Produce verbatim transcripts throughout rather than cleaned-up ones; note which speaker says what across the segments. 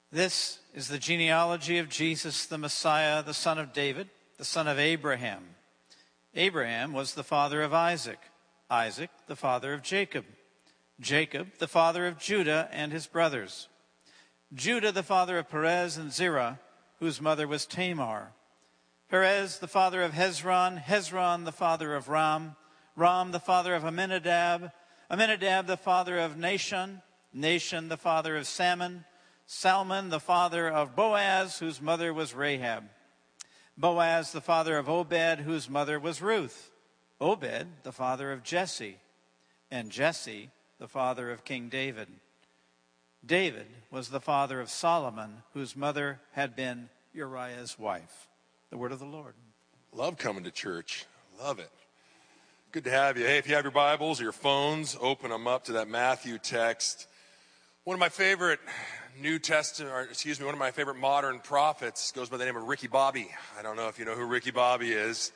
Speaker 1: This is the genealogy of Jesus, the Messiah, the son of David, the son of Abraham. Abraham was the father of Isaac, Isaac the father of Jacob, Jacob the father of Judah and his brothers, Judah the father of Perez and Zerah, whose mother was Tamar, Perez the father of Hezron, Hezron the father of Ram, Ram the father of Amminadab, Amminadab the father of Nahshon, Nahshon the father of Salmon, Salmon the father of Boaz, whose mother was Rahab, Boaz the father of Obed, whose mother was Ruth, Obed the father of Jesse, and Jesse the father of King David. David was the father of Solomon, whose mother had been Uriah's wife. The word of the Lord.
Speaker 2: Love coming to church. Love it. Good to have you. Hey, if you have your Bibles or your phones, open them up to that Matthew text. One of my favorite New Testament, or excuse me, one of my favorite modern prophets goes by the name of Ricky Bobby. I don't know if you know who Ricky Bobby is.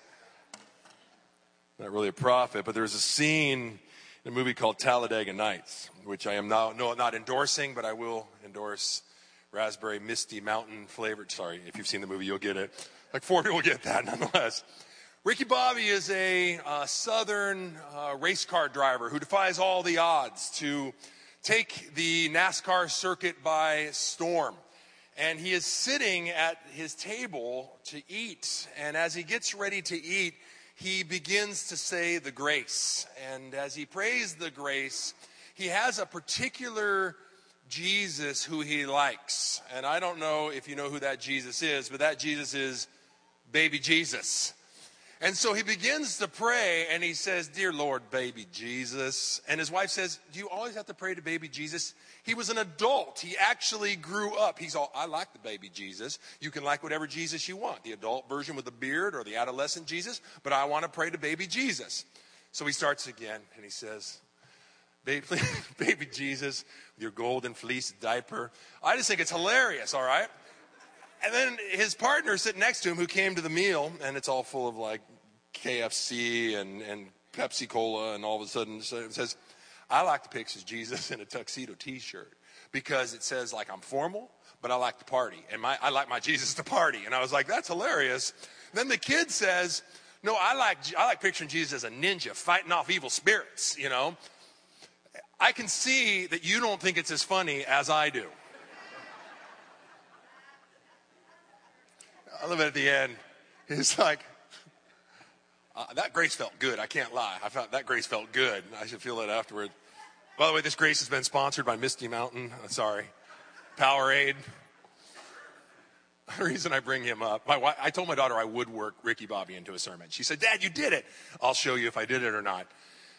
Speaker 2: Not really a prophet, but there's a scene in a movie called Talladega Nights, which I am now no, not endorsing, but I will endorse raspberry misty mountain flavored. Sorry, if you've seen the movie, you'll get it. Like four people get that, nonetheless. Ricky Bobby is a uh, southern uh, race car driver who defies all the odds to take the NASCAR circuit by storm. And he is sitting at his table to eat. And as he gets ready to eat, he begins to say the grace. And as he prays the grace, he has a particular Jesus who he likes. And I don't know if you know who that Jesus is, but that Jesus is baby Jesus. And so he begins to pray, and he says, "Dear Lord, baby Jesus." And his wife says, "Do you always have to pray to baby Jesus?" He was an adult. He actually grew up. He's all, "I like the baby Jesus. You can like whatever Jesus you want, the adult version with the beard or the adolescent Jesus, but I want to pray to baby Jesus." So he starts again, and he says, Baby, baby Jesus, with your golden fleece diaper. I just think it's hilarious, all right? And then his partner sitting next to him who came to the meal, and it's all full of like K F C and, and Pepsi Cola, and all of a sudden says, "I like to picture Jesus in a tuxedo t-shirt because it says like I'm formal, but I like to party. And my I like my Jesus to party." And I was like, that's hilarious. Then the kid says, "No, I like I like picturing Jesus as a ninja fighting off evil spirits, you know." I can see that you don't think it's as funny as I do. I love it at the end. He's like, uh, that grace felt good. I can't lie. I felt that grace felt good. I should feel it afterward. By the way, this grace has been sponsored by Misty Mountain. Uh, sorry. Powerade. The reason I bring him up, my wife, I told my daughter I would work Ricky Bobby into a sermon. She said, "Dad, you did it." I'll show you if I did it or not.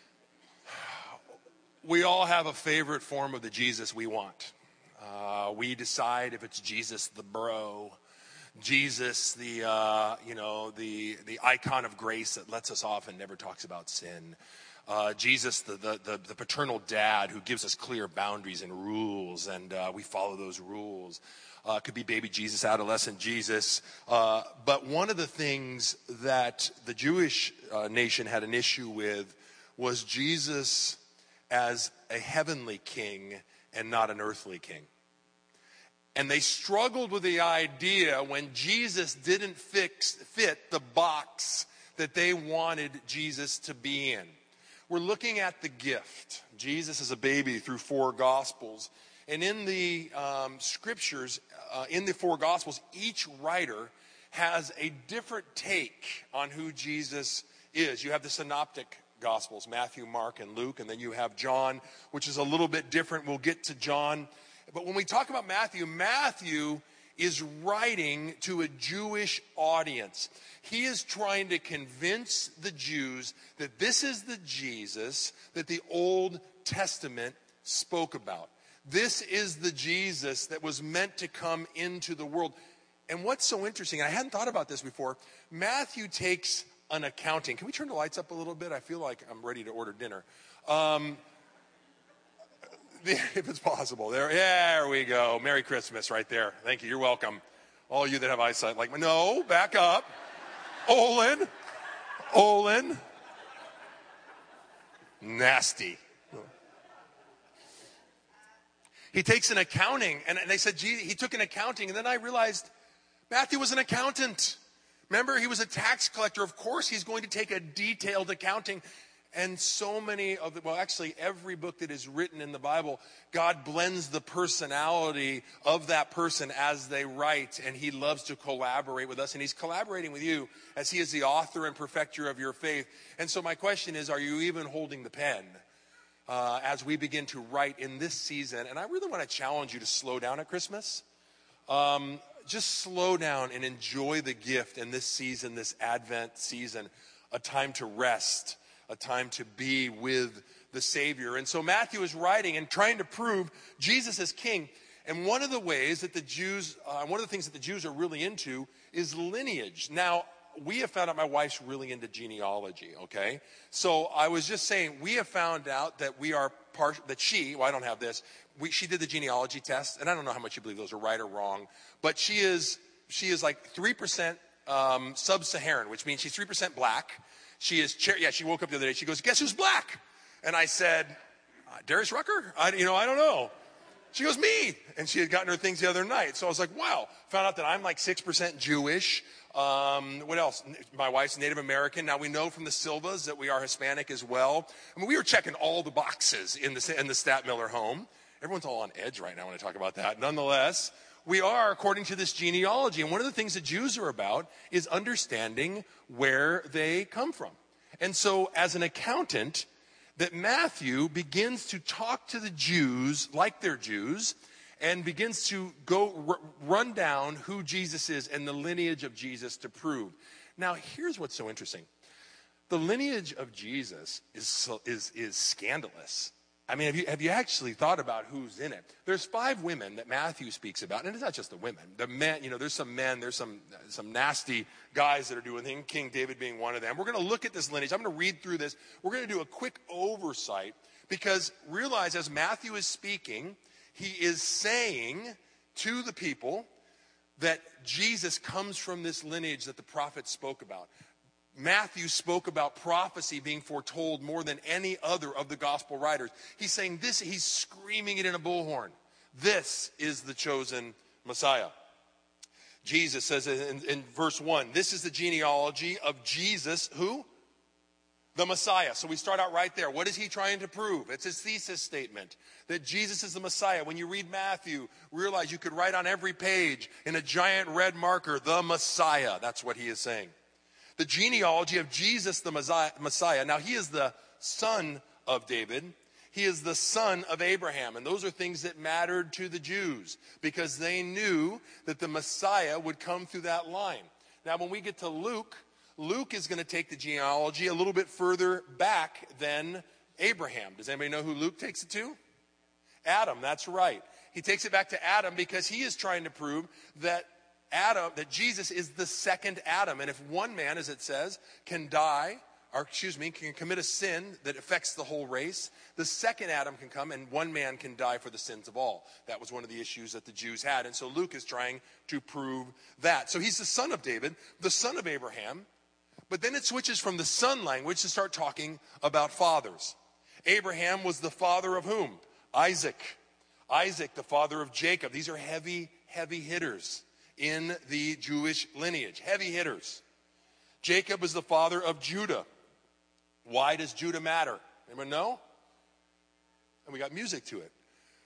Speaker 2: We all have a favorite form of the Jesus we want. Uh, we decide if it's Jesus the bro, Jesus the uh, you know the the icon of grace that lets us off and never talks about sin. Uh, Jesus the, the the the paternal dad who gives us clear boundaries and rules, and uh, we follow those rules. Uh, it could be baby Jesus, adolescent Jesus. Uh, but one of the things that the Jewish uh, nation had an issue with was Jesus as a heavenly king and not an earthly king. And they struggled with the idea when Jesus didn't fix, fit the box that they wanted Jesus to be in. We're looking at the gift. Jesus is a baby through four Gospels. And in the um, scriptures, uh, in the four Gospels, each writer has a different take on who Jesus is. You have the synoptic Gospels, Matthew, Mark, and Luke, and then you have John, which is a little bit different. We'll get to John. But when we talk about Matthew, Matthew is writing to a Jewish audience. He is trying to convince the Jews that this is the Jesus that the Old Testament spoke about. This is the Jesus that was meant to come into the world. And what's so interesting, and I hadn't thought about this before, Matthew takes an accounting. Can we turn the lights up a little bit? I feel like I'm ready to order dinner. Um, if it's possible. There, there we go. Merry Christmas right there. Thank you. You're welcome. All you that have eyesight like, no, back up. Olin. Olin. Nasty. He takes an accounting, and they said, gee, he took an accounting, and then I realized Matthew was an accountant. Remember, he was a tax collector. Of course, he's going to take a detailed accounting. And so many of the, well, actually, every book that is written in the Bible, God blends the personality of that person as they write, and he loves to collaborate with us, and he's collaborating with you as he is the author and perfecter of your faith. And so my question is, are you even holding the pen uh, as we begin to write in this season? And I really want to challenge you to slow down at Christmas. Um, just slow down and enjoy the gift in this season, this Advent season, a time to rest, a time to be with the Savior. And so Matthew is writing and trying to prove Jesus is king. And one of the ways that the Jews, uh, one of the things that the Jews are really into is lineage. Now, we have found out my wife's really into genealogy, okay? So I was just saying, we have found out that we are part, that she, well, I don't have this, we, she did the genealogy test, and I don't know how much you believe those are right or wrong, but she is, she is like three percent um, sub-Saharan, which means she's three percent black. She is, yeah, she woke up the other day. She goes, guess who's black? And I said, uh, Darius Rucker? I, you know, I don't know. She goes, me. And she had gotten her things the other night. So I was like, wow. Found out that I'm like six percent Jewish. Um, what else? My wife's Native American. Now we know from the Silvas that we are Hispanic as well. I mean, we were checking all the boxes in the, in the Stat Miller home. Everyone's all on edge right now when I talk about that. Nonetheless, we are according to this genealogy. And one of the things the Jews are about is understanding where they come from. And so as an accountant, that Matthew begins to talk to the Jews like they're Jews and begins to go r- run down who Jesus is and the lineage of Jesus to prove. Now, here's what's so interesting. The lineage of Jesus is, is, is scandalous. I mean, have you, have you actually thought about who's in it? There's five women that Matthew speaks about, and it's not just the women. The men, you know, there's some men, there's some some nasty guys that are doing things, King David being one of them. We're going to look at this lineage. I'm going to read through this. We're going to do a quick oversight because realize as Matthew is speaking, he is saying to the people that Jesus comes from this lineage that the prophets spoke about. Matthew spoke about prophecy being foretold more than any other of the gospel writers. He's saying this, he's screaming it in a bullhorn. This is the chosen Messiah. Jesus says in, in verse one, this is the genealogy of Jesus, who? The Messiah. So we start out right there. What is he trying to prove? It's his thesis statement that Jesus is the Messiah. When you read Matthew, realize you could write on every page in a giant red marker, the Messiah. That's what he is saying. The genealogy of Jesus, the Messiah. Now, he is the son of David. He is the son of Abraham. And those are things that mattered to the Jews because they knew that the Messiah would come through that line. Now, when we get to Luke, Luke is going to take the genealogy a little bit further back than Abraham. Does anybody know who Luke takes it to? Adam, that's right. He takes it back to Adam because he is trying to prove that Adam, that Jesus is the second Adam. And if one man, as it says, can die, or excuse me, can commit a sin that affects the whole race, the second Adam can come and one man can die for the sins of all. That was one of the issues that the Jews had. And so Luke is trying to prove that. So he's the son of David, the son of Abraham. But then it switches from the son language to start talking about fathers. Abraham was the father of whom? Isaac. Isaac, the father of Jacob. These are heavy, heavy hitters in the Jewish lineage. Heavy hitters. Jacob is the father of Judah. Why does Judah matter? Anyone know? And we got music to it.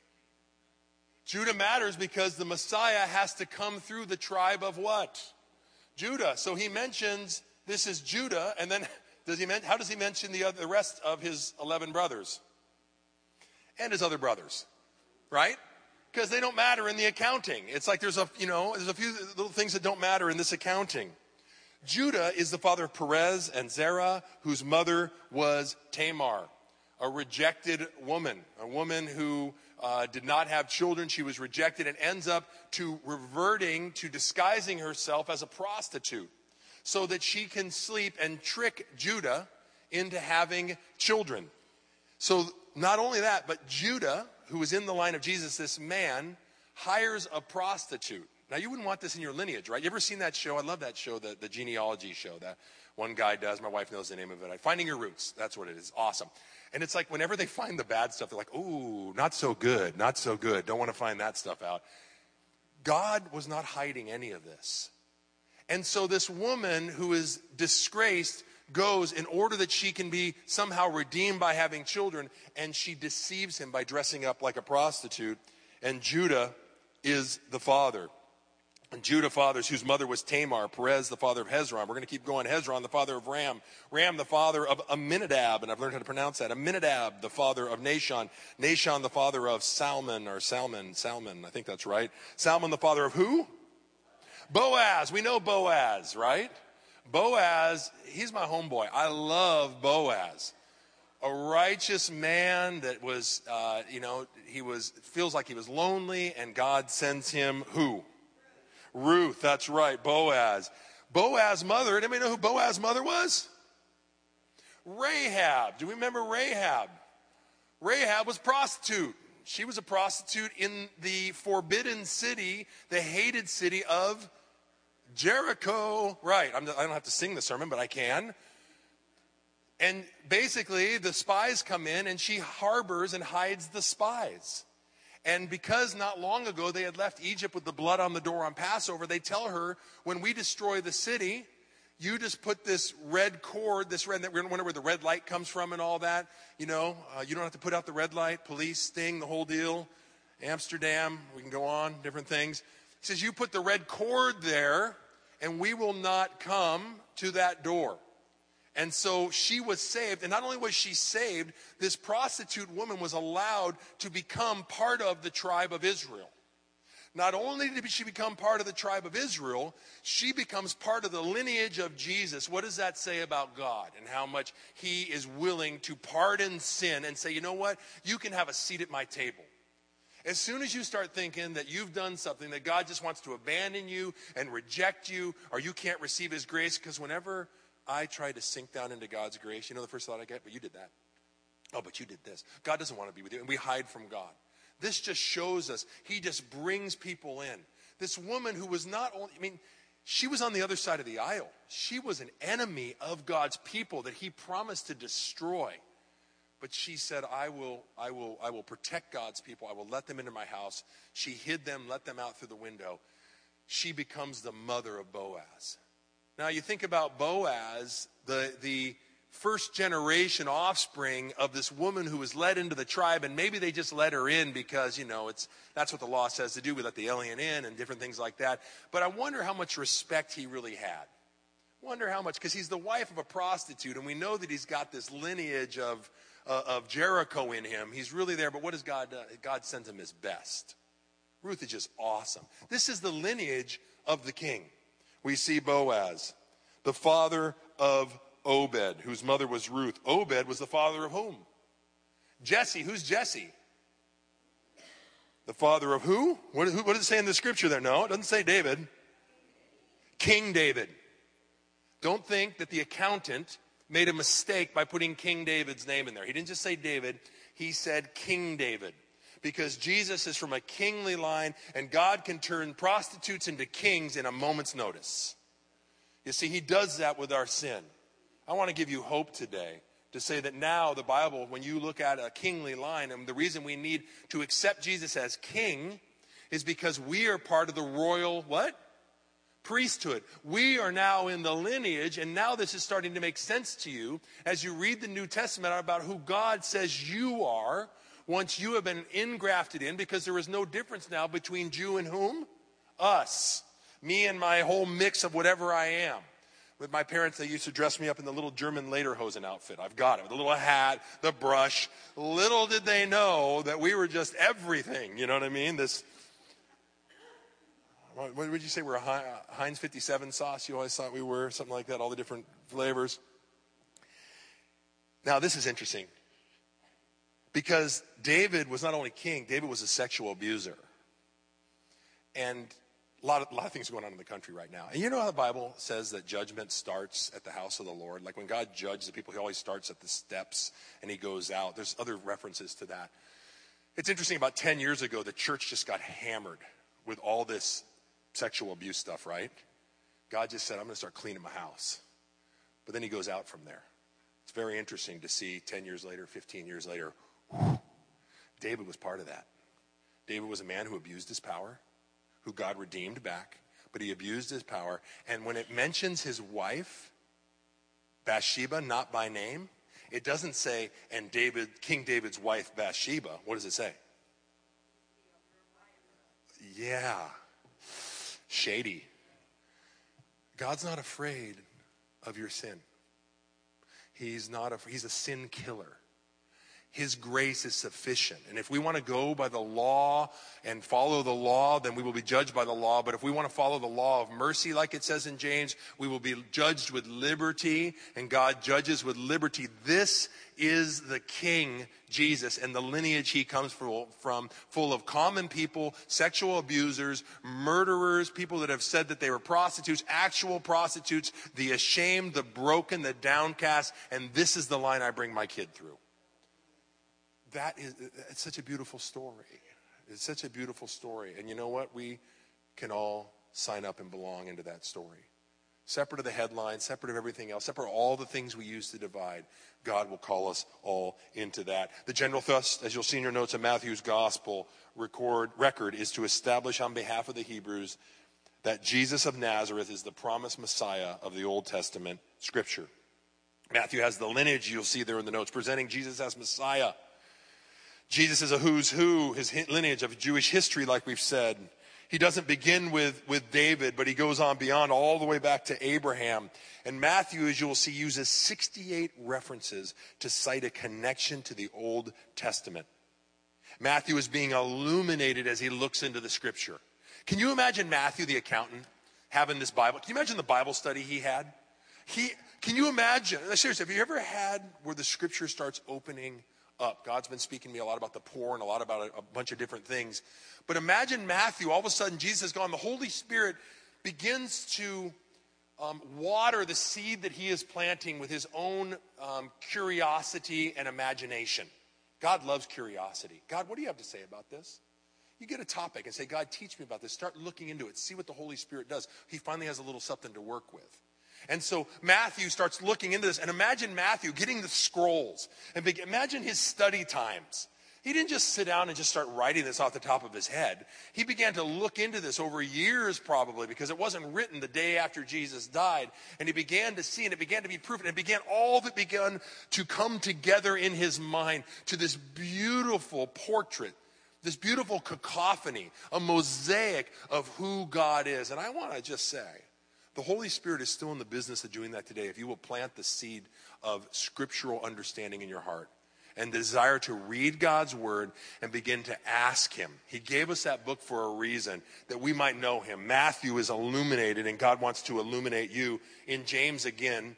Speaker 2: Judah matters because the Messiah has to come through the tribe of what? Judah. So he mentions this is Judah, and then does he men- how does he mention the, other, the rest of his eleven brothers? And his other brothers, right? Because they don't matter in the accounting. It's like there's a, you know, there's a few little things that don't matter in this accounting. Judah is the father of Perez and Zerah, whose mother was Tamar, a rejected woman, a woman who uh, did not have children. She was rejected and ends up to reverting to disguising herself as a prostitute so that she can sleep and trick Judah into having children. So not only that, but Judah, who was in the line of Jesus, this man, hires a prostitute. Now, you wouldn't want this in your lineage, right? You ever seen that show? I love that show, the, the genealogy show that one guy does. My wife knows the name of it. Finding Your Roots. That's what it is. Awesome. And it's like whenever they find the bad stuff, they're like, ooh, not so good, not so good. Don't want to find that stuff out. God was not hiding any of this. And so this woman who is disgraced goes in order that she can be somehow redeemed by having children, and she deceives him by dressing up like a prostitute. And Judah is the father. And Judah fathers, whose mother was Tamar, Perez, the father of Hezron. We're going to keep going. Hezron, the father of Ram. Ram, the father of Amminadab, and I've learned how to pronounce that. Amminadab, the father of Nahshon. Nahshon, the father of Salmon, or Salmon, Salmon, I think that's right. Salmon, the father of who? Boaz. We know Boaz, right? Boaz, he's my homeboy. I love Boaz. A righteous man that was, uh, you know, he was, feels like he was lonely, and God sends him who? Ruth, that's right, Boaz. Boaz's mother, anybody know who Boaz's mother was? Rahab. Do we remember Rahab? Rahab was a prostitute. She was a prostitute in the forbidden city, the hated city of Jericho. Right, I'm, I don't have to sing the sermon, but I can. And basically, the spies come in, and she harbors and hides the spies. And because not long ago they had left Egypt with the blood on the door on Passover, they tell her, when we destroy the city, you just put this red cord, this red, we're going to wonder where the red light comes from and all that. You know, uh, you don't have to put out the red light, police, sting, the whole deal. Amsterdam, we can go on, different things. He says, you put the red cord there, and we will not come to that door. And so she was saved. And not only was she saved, this prostitute woman was allowed to become part of the tribe of Israel. Not only did she become part of the tribe of Israel, she becomes part of the lineage of Jesus. What does that say about God and how much he is willing to pardon sin and say, you know what? You can have a seat at my table. As soon as you start thinking that you've done something, that God just wants to abandon you and reject you, or you can't receive his grace, because whenever I try to sink down into God's grace, you know the first thought I get? But you did that. Oh, but you did this. God doesn't want to be with you. And we hide from God. This just shows us, he just brings people in. This woman who was not only, I mean, she was on the other side of the aisle. She was an enemy of God's people that he promised to destroy. But she said, I will, I will, I will protect God's people. I will let them into my house. She hid them, let them out through the window. She becomes the mother of Boaz. Now you think about Boaz, the, the first generation offspring of this woman who was led into the tribe, and maybe they just let her in because, you know, it's that's what the law says to do. We let the alien in and different things like that. But I wonder how much respect he really had. Wonder how much, because he's the wife of a prostitute, and we know that he's got this lineage of, uh, of Jericho in him. He's really there, but what does God do? God sends him his best. Ruth is just awesome. This is the lineage of the king. We see Boaz, the father of Obed, whose mother was Ruth. Obed was the father of whom? Jesse. Who's Jesse? The father of who? What, who? what does it say in the scripture there? No, it doesn't say David. King David. Don't think that the accountant made a mistake by putting King David's name in there. He didn't just say David. He said King David. Because Jesus is from a kingly line, and God can turn prostitutes into kings in a moment's notice. You see, he does that with our sin. I want to give you hope today to say that now the Bible, when you look at a kingly line, and the reason we need to accept Jesus as king is because we are part of the royal, what? Priesthood. We are now in the lineage, and now this is starting to make sense to you as you read the New Testament about who God says you are. Once you have been ingrafted in, because there is no difference now between Jew and whom? Us. Me and my whole mix of whatever I am. With my parents, they used to dress me up in the little German Lederhosen outfit. I've got it. With the little hat, the brush. Little did they know that we were just everything. You know what I mean? This, what would you say? We're a Heinz fifty-seven sauce? You always thought we were? Something like that, all the different flavors. Now, this is interesting. Because David was not only king, David was a sexual abuser. And a lot of, a lot of things going on in the country right now. And you know how the Bible says that judgment starts at the house of the Lord? Like when God judges the people, he always starts at the steps and he goes out. There's other references to that. It's interesting, about ten years ago, the church just got hammered with all this sexual abuse stuff, right? God just said, I'm going to start cleaning my house. But then he goes out from there. It's very interesting to see ten years later, fifteen years later, whew, David was part of that. David was a man who abused his power, who God redeemed back, but he abused his power. And when it mentions his wife, Bathsheba, not by name, it doesn't say, and David, King David's wife, Bathsheba. What does it say? Yeah. Shady. God's not afraid of your sin. He's not a, he's a sin killer. His grace is sufficient. And if we want to go by the law and follow the law, then we will be judged by the law. But if we want to follow the law of mercy, like it says in James, we will be judged with liberty, and God judges with liberty. This is the King, Jesus, and the lineage he comes from, full of common people, sexual abusers, murderers, people that have said that they were prostitutes, actual prostitutes, the ashamed, the broken, the downcast, and this is the line I bring my kid through. That is, it's such a beautiful story. It's such a beautiful story. And you know what? We can all sign up and belong into that story. Separate of the headline, separate of everything else, separate of all the things we use to divide, God will call us all into that. The general thrust, as you'll see in your notes of Matthew's gospel record, record, is to establish on behalf of the Hebrews that Jesus of Nazareth is the promised Messiah of the Old Testament scripture. Matthew has the lineage, you'll see there in the notes, presenting Jesus as Messiah. Jesus is a who's who, his lineage of Jewish history, like we've said. He doesn't begin with, with David, but he goes on beyond all the way back to Abraham. And Matthew, as you will see, uses sixty-eight references to cite a connection to the Old Testament. Matthew is being illuminated as he looks into the scripture. Can you imagine Matthew, the accountant, having this Bible? Can you imagine the Bible study he had? He, can you imagine, seriously, have you ever had where the scripture starts opening up? God's been speaking to me a lot about the poor and a lot about a, a bunch of different things. But imagine Matthew, all of a sudden Jesus is gone. The Holy Spirit begins to um, water the seed that he is planting with his own um, curiosity and imagination. God loves curiosity. God, what do you have to say about this? You get a topic and say, God, teach me about this. Start looking into it. See what the Holy Spirit does. He finally has a little something to work with. And so Matthew starts looking into this. And imagine Matthew getting the scrolls. And be, imagine his study times. He didn't just sit down and just start writing this off the top of his head. He began to look into this over years probably, because it wasn't written the day after Jesus died. And he began to see, and it began to be proven. And it began, all of it began to come together in his mind to this beautiful portrait, this beautiful cacophony, a mosaic of who God is. And I want to just say, the Holy Spirit is still in the business of doing that today. If you will plant the seed of scriptural understanding in your heart and desire to read God's word and begin to ask him. He gave us that book for a reason, that we might know him. Matthew is illuminated, and God wants to illuminate you. In James again,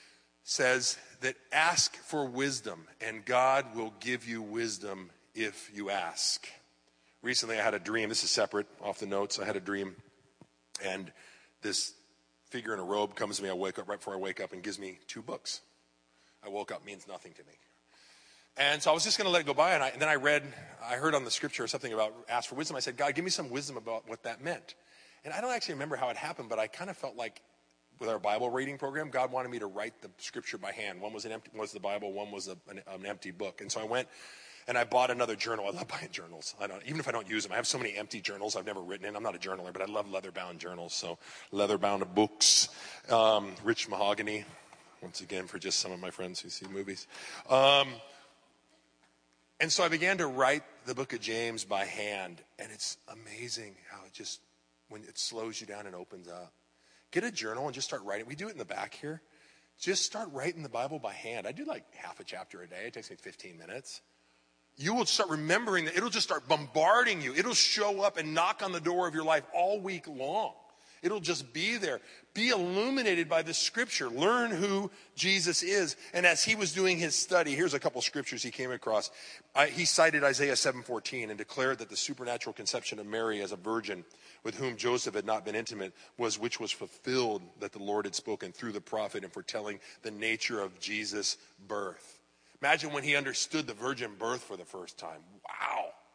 Speaker 2: says that ask for wisdom, and God will give you wisdom if you ask. Recently I had a dream. This is separate off the notes. I had a dream, and this figure in a robe comes to me. I wake up right before I wake up and gives me two books. I woke up, means nothing to me. And so I was just going to let it go by. And, I, and then I read, I heard on the scripture something about ask for wisdom. I said, God, give me some wisdom about what that meant. And I don't actually remember how it happened, but I kind of felt like with our Bible reading program, God wanted me to write the scripture by hand. One was an empty, was the Bible, one was a, an, an empty book. And so I went and I bought another journal. I love buying journals. I don't, even if I don't use them, I have so many empty journals I've never written in. I'm not a journaler, but I love leather-bound journals. So leather-bound books, um, rich mahogany. Once again, for just some of my friends who see movies. Um, and so I began to write the book of James by hand. And it's amazing how it just, when it slows you down and opens up. Get a journal and just start writing. We do it in the back here. Just start writing the Bible by hand. I do like half a chapter a day. It takes me fifteen minutes. You will start remembering that. It'll just start bombarding you. It'll show up and knock on the door of your life all week long. It'll just be there. Be illuminated by the scripture. Learn who Jesus is. And as he was doing his study, here's a couple scriptures he came across. Uh, he cited Isaiah seven fourteen and declared that the supernatural conception of Mary as a virgin with whom Joseph had not been intimate was which was fulfilled, that the Lord had spoken through the prophet in foretelling the nature of Jesus' birth. Imagine when he understood the virgin birth for the first time. Wow.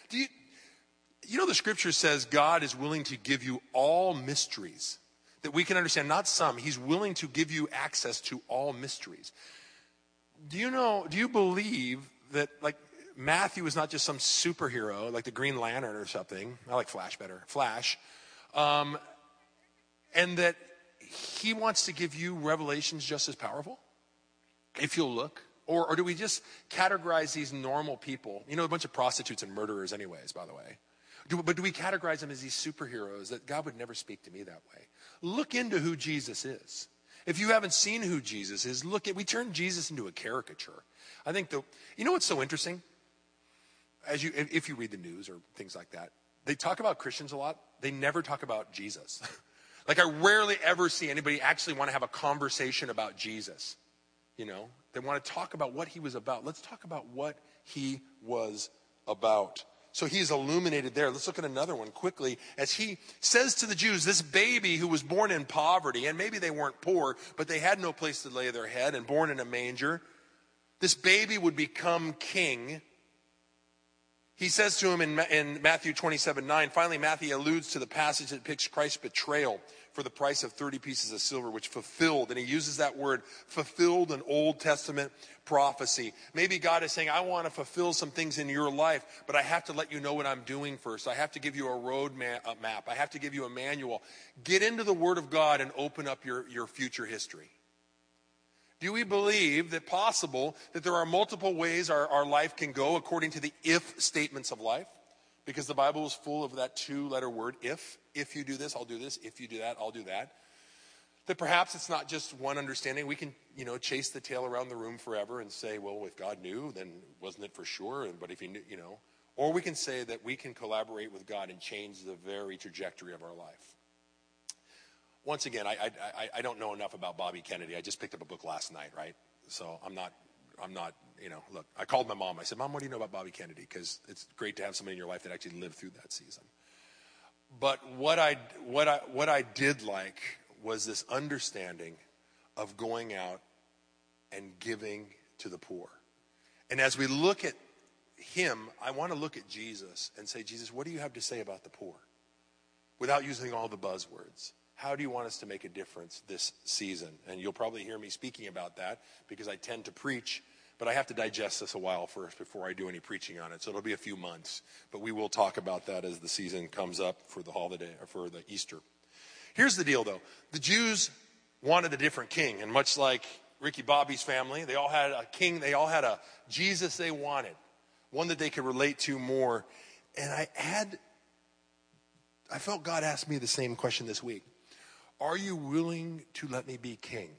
Speaker 2: Do you, you know the scripture says God is willing to give you all mysteries that we can understand, not some. He's willing to give you access to all mysteries. Do you know, do you believe that, like, Matthew is not just some superhero, like the Green Lantern or something? I like Flash better. Flash. Um, and that he wants to give you revelations just as powerful, if you'll look? Or, or do we just categorize these normal people? You know, a bunch of prostitutes and murderers anyways, by the way. Do, but do we categorize them as these superheroes that God would never speak to me that way? Look into who Jesus is. If you haven't seen who Jesus is, look at, we turn Jesus into a caricature. I think the, you know what's so interesting? As you, if you read the news or things like that, they talk about Christians a lot. They never talk about Jesus. Like, I rarely ever see anybody actually want to have a conversation about Jesus. You know, they want to talk about what he was about. Let's talk about what he was about. So he's illuminated there. Let's look at another one quickly. As he says to the Jews, this baby who was born in poverty, and maybe they weren't poor, but they had no place to lay their head, and born in a manger, this baby would become king. He says to him in, in Matthew twenty-seven nine, finally Matthew alludes to the passage that depicts Christ's betrayal for the price of thirty pieces of silver, which fulfilled, and he uses that word, fulfilled an Old Testament prophecy. Maybe God is saying, I want to fulfill some things in your life, but I have to let you know what I'm doing first. I have to give you a road map. I have to give you a manual. Get into the Word of God and open up your, your future history. Do we believe that possible that there are multiple ways our, our life can go according to the if statements of life? Because the Bible is full of that two-letter word, if. If you do this, I'll do this. If you do that, I'll do that. That perhaps it's not just one understanding. We can, you know, chase the tail around the room forever and say, well, if God knew, then wasn't it for sure? And but if he knew, you know. Or we can say that we can collaborate with God and change the very trajectory of our life. Once again, I, I I don't know enough about Bobby Kennedy. I just picked up a book last night, right? So I'm not, I'm not, you know, look, I called my mom. I said, Mom, what do you know about Bobby Kennedy? Because it's great to have somebody in your life that actually lived through that season. But what I, what I, what I did like was this understanding of going out and giving to the poor. And as we look at him, I want to look at Jesus and say, Jesus, what do you have to say about the poor? Without using all the buzzwords. How do you want us to make a difference this season? And you'll probably hear me speaking about that because I tend to preach, but I have to digest this a while first before I do any preaching on it. So it'll be a few months, but we will talk about that as the season comes up for the holiday or for the Easter. Here's the deal though. The Jews wanted a different king, and much like Ricky Bobby's family, they all had a king, they all had a Jesus they wanted, one that they could relate to more. And I had, I felt God asked me the same question this week. Are you willing to let me be king?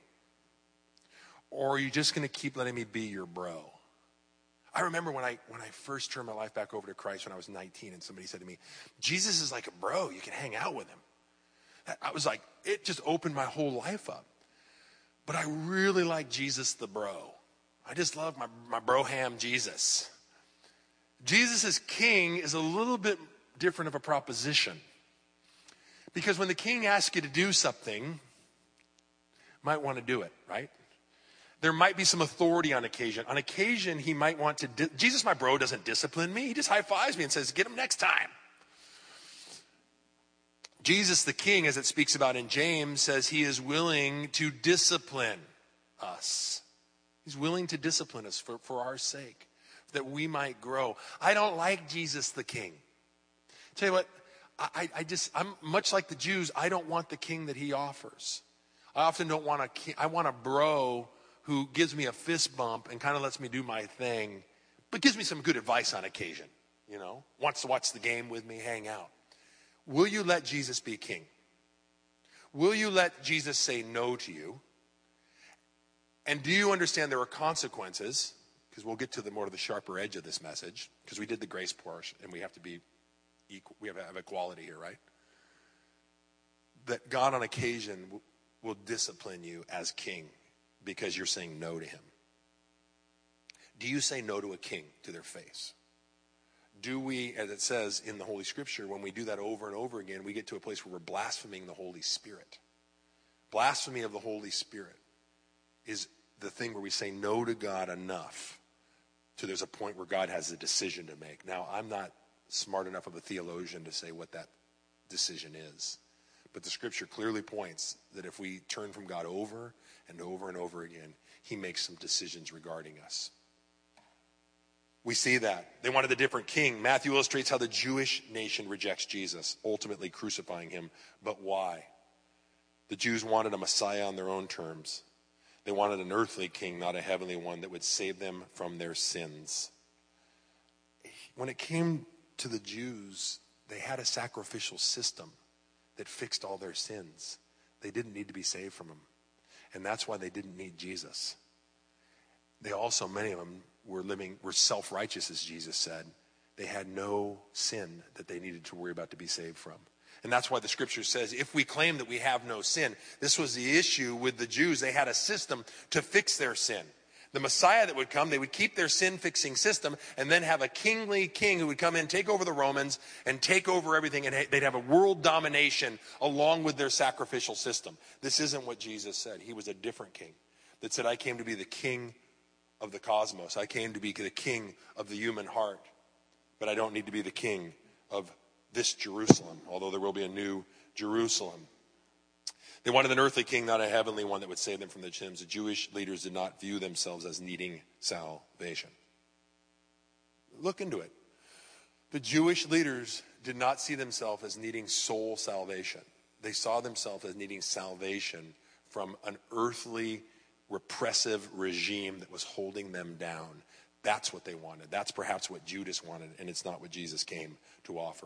Speaker 2: Or are you just going to keep letting me be your bro? I remember when I when I first turned my life back over to Christ when I was nineteen, and somebody said to me, Jesus is like a bro. You can hang out with him. I was like, it just opened my whole life up. But I really like Jesus the bro. I just love my, my broham Jesus. Jesus as king is a little bit different of a proposition. Because when the king asks you to do something, you might want to do it, right? There might be some authority on occasion. On occasion, he might want to, di- Jesus, my bro, doesn't discipline me. He just high-fives me and says, get him next time. Jesus, the king, as it speaks about in James, says he is willing to discipline us. He's willing to discipline us for, for our sake, that we might grow. I don't like Jesus, the king. Tell you what, I, I just, I'm much like the Jews, I don't want the king that he offers. I often don't want a king, I want a bro who gives me a fist bump and kind of lets me do my thing, but gives me some good advice on occasion, you know, wants to watch the game with me, hang out. Will you let Jesus be king? Will you let Jesus say no to you? And do you understand there are consequences? Because we'll get to the more to the sharper edge of this message, because we did the grace portion and we have to be equal, we have to have equality here, right? That God on occasion will, will discipline you as king because you're saying no to him. Do you say no to a king to their face? Do we, as it says in the Holy Scripture, when we do that over and over again, we get to a place where we're blaspheming the Holy Spirit. Blasphemy of the Holy Spirit is the thing where we say no to God enough till there's a point where God has a decision to make. Now, I'm not smart enough of a theologian to say what that decision is. But the scripture clearly points that if we turn from God over and over and over again, he makes some decisions regarding us. We see that. They wanted a different king. Matthew illustrates how the Jewish nation rejects Jesus, ultimately crucifying him. But why? The Jews wanted a Messiah on their own terms. They wanted an earthly king, not a heavenly one that would save them from their sins. When it came to the Jews, they had a sacrificial system that fixed all their sins. They didn't need to be saved from them. And that's why they didn't need Jesus. They also, many of them, were living, were self-righteous, as Jesus said. They had no sin that they needed to worry about to be saved from. And that's why the scripture says, if we claim that we have no sin, this was the issue with the Jews. They had a system to fix their sin. The Messiah that would come, they would keep their sin-fixing system and then have a kingly king who would come in, take over the Romans, and take over everything, and they'd have a world domination along with their sacrificial system. This isn't what Jesus said. He was a different king that said, I came to be the king of the cosmos. I came to be the king of the human heart. But I don't need to be the king of this Jerusalem, although there will be a new Jerusalem. They wanted an earthly king, not a heavenly one that would save them from the sins. The Jewish leaders did not view themselves as needing salvation. Look into it. The Jewish leaders did not see themselves as needing soul salvation. They saw themselves as needing salvation from an earthly repressive regime that was holding them down. That's what they wanted. That's perhaps what Judas wanted, and it's not what Jesus came to offer.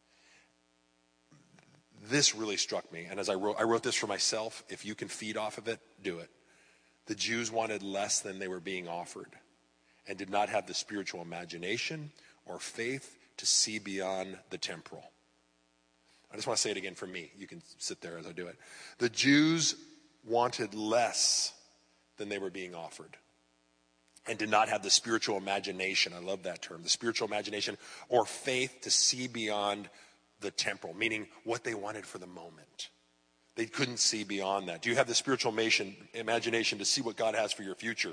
Speaker 2: This really struck me, and as I wrote, I wrote this for myself. If you can feed off of it, do it. The Jews wanted less than they were being offered and did not have the spiritual imagination or faith to see beyond the temporal. I just want to say it again for me. You can sit there as I do it. The Jews wanted less than they were being offered and did not have the spiritual imagination. I love that term. The spiritual imagination or faith to see beyond the temporal, meaning what they wanted for the moment. They couldn't see beyond that. Do you have the spiritual imagination to see what God has for your future?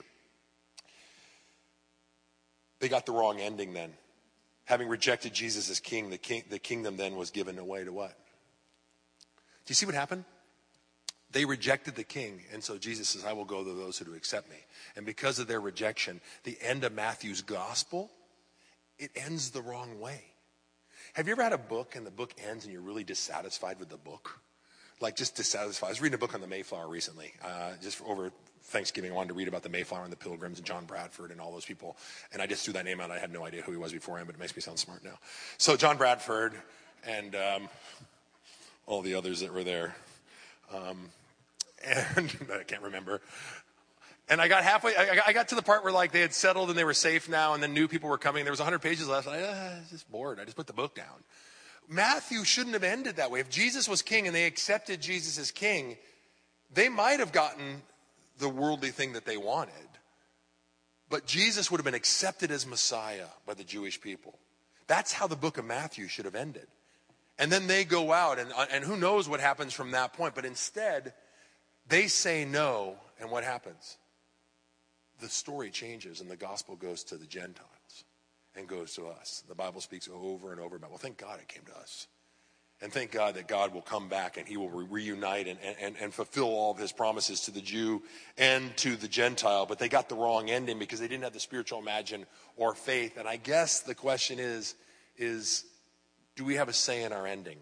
Speaker 2: They got the wrong ending then. Having rejected Jesus as king, the, king, the kingdom then was given away to what? Do you see what happened? They rejected the king, and so Jesus says, I will go to those who do accept me. And because of their rejection, the end of Matthew's gospel, it ends the wrong way. Have you ever had a book and the book ends and you're really dissatisfied with the book? Like just dissatisfied. I was reading a book on the Mayflower recently, uh, just over Thanksgiving. I wanted to read about the Mayflower and the Pilgrims and John Bradford and all those people. And I just threw that name out. I had no idea who he was beforehand, but it makes me sound smart now. So John Bradford and um, all the others that were there. Um, and I can't remember. And I got halfway, I, I got to the part where like they had settled and they were safe now, and then new people were coming. There was one hundred pages left. And I, uh, I was just bored. I just put the book down. Matthew shouldn't have ended that way. If Jesus was king and they accepted Jesus as king, they might have gotten the worldly thing that they wanted. But Jesus would have been accepted as Messiah by the Jewish people. That's how the book of Matthew should have ended. And then they go out, and, and who knows what happens from that point. But instead, they say no, and what happens? The story changes, and the gospel goes to the Gentiles and goes to us. The Bible speaks over and over about, well, thank God it came to us. And thank God that God will come back and he will re- reunite and, and, and fulfill all of his promises to the Jew and to the Gentile. But they got the wrong ending because they didn't have the spiritual imagine or faith. And I guess the question is, is do we have a say in our ending?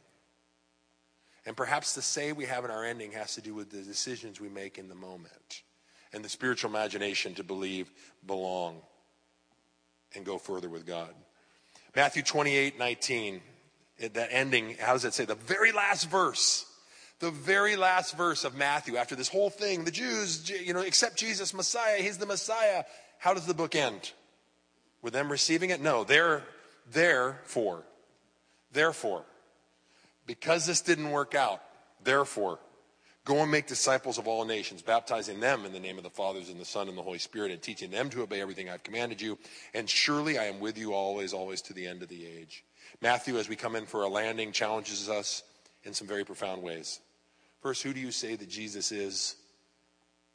Speaker 2: And perhaps the say we have in our ending has to do with the decisions we make in the moment and the spiritual imagination to believe, belong, and go further with God. Matthew twenty-eight nineteen, that ending, how does it say? The very last verse, the very last verse of Matthew, after this whole thing, the Jews, you know, accept Jesus, Messiah, he's the Messiah. How does the book end? With them receiving it? No, they're, therefore, therefore, because this didn't work out, therefore, go and make disciples of all nations, baptizing them in the name of the Father and the Son and the Holy Spirit, and teaching them to obey everything I've commanded you. And surely I am with you always, always to the end of the age. Matthew, as we come in for a landing, challenges us in some very profound ways. First, who do you say that Jesus is?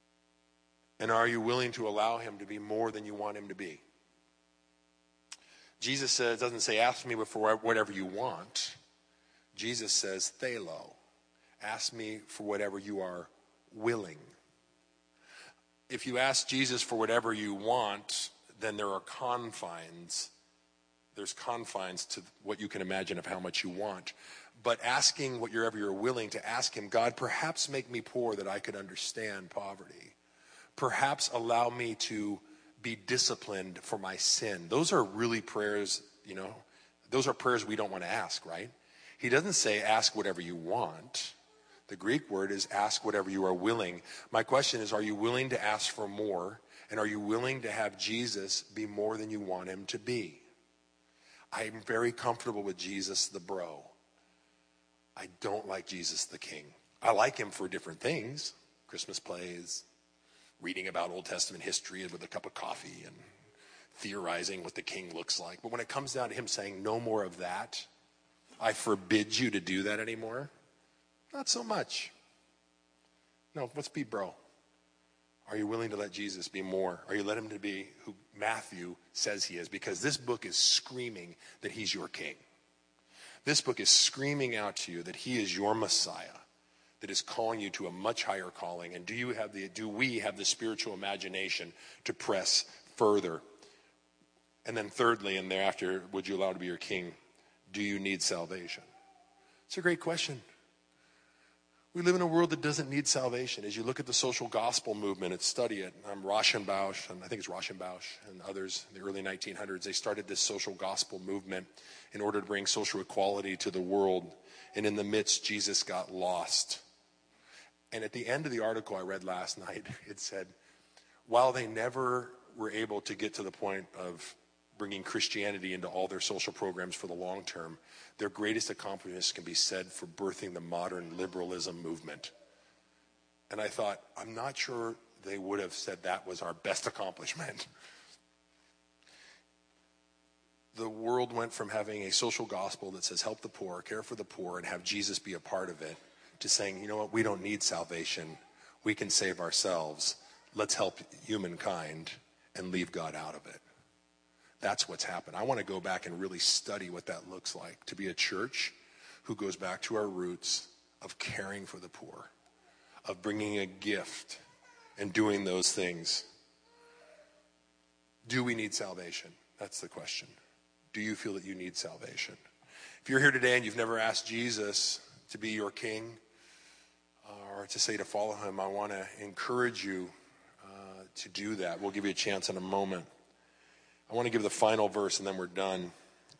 Speaker 2: And are you willing to allow him to be more than you want him to be? Jesus says, doesn't say, ask me for whatever you want. Jesus says, thelo, ask me for whatever you are willing. If you ask Jesus for whatever you want, then there are confines. There's confines to what you can imagine of how much you want. But asking whatever you're willing to ask him, God, perhaps make me poor that I could understand poverty. Perhaps allow me to be disciplined for my sin. Those are really prayers, you know, those are prayers we don't want to ask, right? He doesn't say ask whatever you want. The Greek word is ask whatever you are willing. My question is, are you willing to ask for more? And are you willing to have Jesus be more than you want him to be? I'm very comfortable with Jesus the bro. I don't like Jesus the king. I like him for different things. Christmas plays, reading about Old Testament history with a cup of coffee and theorizing what the king looks like. But when it comes down to him saying no more of that, I forbid you to do that anymore, not so much. No, let's be bro. Are you willing to let Jesus be more? Are you letting him to be who Matthew says he is? Because this book is screaming that he's your king. This book is screaming out to you that he is your Messiah, that is calling you to a much higher calling. And do you have the, do we have the spiritual imagination to press further? And then thirdly, and thereafter, would you allow to be your king? Do you need salvation? It's a great question. We live in a world that doesn't need salvation. As you look at the social gospel movement and study it, um, Rauschenbausch, and I think it's Rauschenbausch and others in the early nineteen hundreds, they started this social gospel movement in order to bring social equality to the world. And in the midst, Jesus got lost. And at the end of the article I read last night, it said, while they never were able to get to the point of bringing Christianity into all their social programs for the long term, their greatest accomplishments can be said for birthing the modern liberalism movement. And I thought, I'm not sure they would have said that was our best accomplishment. The world went from having a social gospel that says help the poor, care for the poor, and have Jesus be a part of it, to saying, you know what, we don't need salvation. We can save ourselves. Let's help humankind and leave God out of it. That's what's happened. I want to go back and really study what that looks like, to be a church who goes back to our roots of caring for the poor, of bringing a gift and doing those things. Do we need salvation? That's the question. Do you feel that you need salvation? If you're here today and you've never asked Jesus to be your king or to say to follow him, I want to encourage you uh, to do that. We'll give you a chance in a moment. I want to give the final verse and then we're done.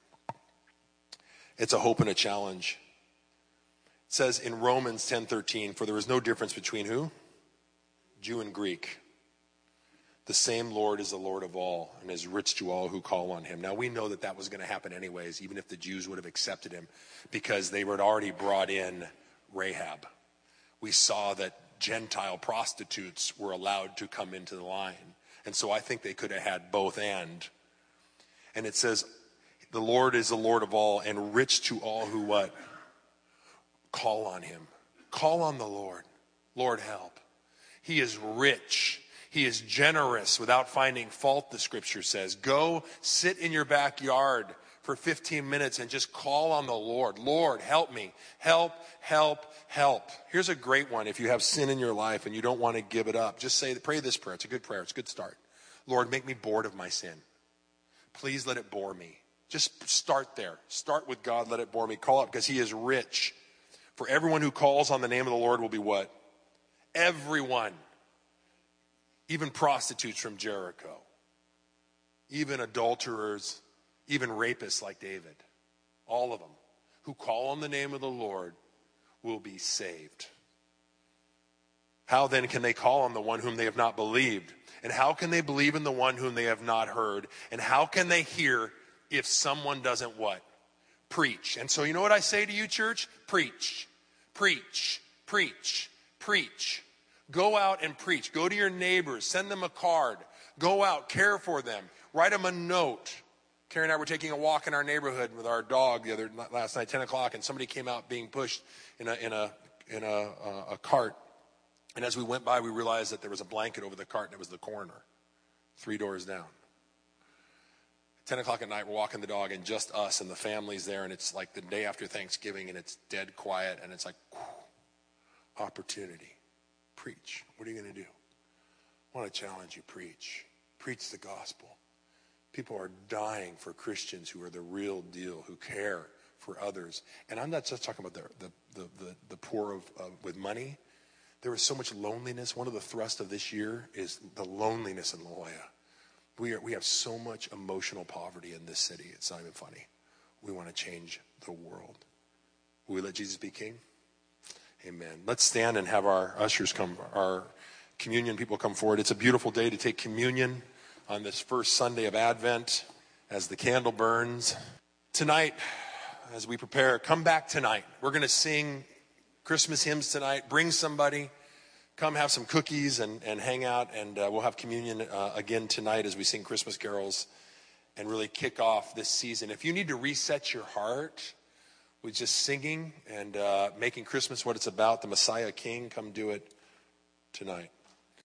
Speaker 2: It's a hope and a challenge. It says in Romans ten thirteen, for there is no difference between who? Jew and Greek. The same Lord is the Lord of all and is rich to all who call on him. Now we know that that was going to happen anyways, even if the Jews would have accepted him, because they had already brought in Rahab. We saw that Gentile prostitutes were allowed to come into the line. And so I think they could have had both and. And it says, the Lord is the Lord of all and rich to all who what? Call on him. Call on the Lord. Lord, help. He is rich. He is generous without finding fault, the scripture says. Go sit in your backyard for fifteen minutes and just call on the Lord. Lord, help me. Help, help, help. Here's a great one. If you have sin in your life and you don't want to give it up, just say, pray this prayer. It's a good prayer. It's a good start. Lord, make me bored of my sin. Please let it bore me. Just start there. Start with God, let it bore me. Call out because he is rich. For everyone who calls on the name of the Lord will be what? Everyone. Even prostitutes from Jericho. Even adulterers. Even rapists like David. All of them who call on the name of the Lord will be saved. How then can they call on the one whom they have not believed? And how can they believe in the one whom they have not heard? And how can they hear if someone doesn't what? Preach. And so you know what I say to you, church? Preach, preach, preach, preach. Go out and preach. Go to your neighbors. Send them a card. Go out. Care for them. Write them a note. Carrie and I were taking a walk in our neighborhood with our dog the other last night, ten o'clock, and somebody came out being pushed in a in a in a, uh, a cart. And as we went by, we realized that there was a blanket over the cart, and it was the coroner, three doors down. ten o'clock at night, we're walking the dog, and just us and the family's there, and it's like the day after Thanksgiving, and it's dead quiet, and it's like, whew, opportunity. Preach. What are you going to do? I want to challenge you. Preach. Preach the gospel. People are dying for Christians who are the real deal, who care for others. And I'm not just talking about the the the, the, the poor of, uh, with money. There is so much loneliness. One of the thrusts of this year is the loneliness in La Jolla. We are we have so much emotional poverty in this city. It's not even funny. We want to change the world. Will we let Jesus be king? Amen. Let's stand and have our ushers come, our communion people come forward. It's a beautiful day to take communion on this first Sunday of Advent as the candle burns. Tonight, as we prepare, come back tonight. We're going to sing Christmas hymns tonight. Bring somebody. Come have some cookies and, and hang out, and uh, we'll have communion uh, again tonight as we sing Christmas carols and really kick off this season. If you need to reset your heart with just singing and uh, making Christmas what it's about, the Messiah King, come do it tonight.